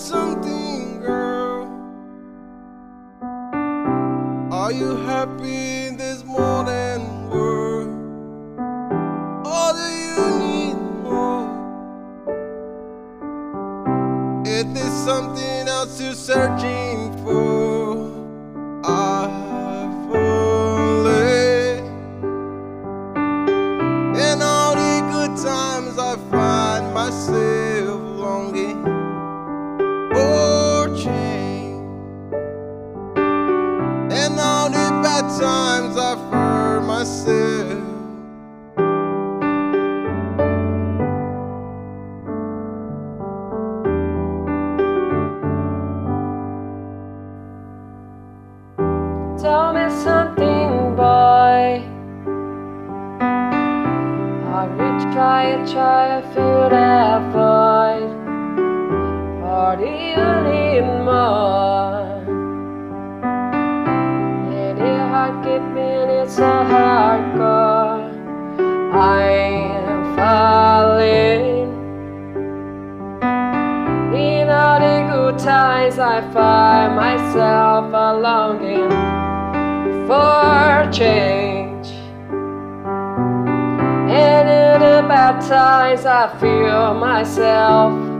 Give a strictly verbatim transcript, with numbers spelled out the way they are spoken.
something, girl. Are you happy in this modern world? Or do you need more? Is there something else you're searching for? I've fallen. In all the good times I find myself longing for change. In all the bad times I find myself Tell me something, boy. Are you trying, trying to fill that void? Or do you need more? Did your heart give me it's so hardcore? I'm falling. In all the good times I find myself a longing for change, and in the bad times I feel myself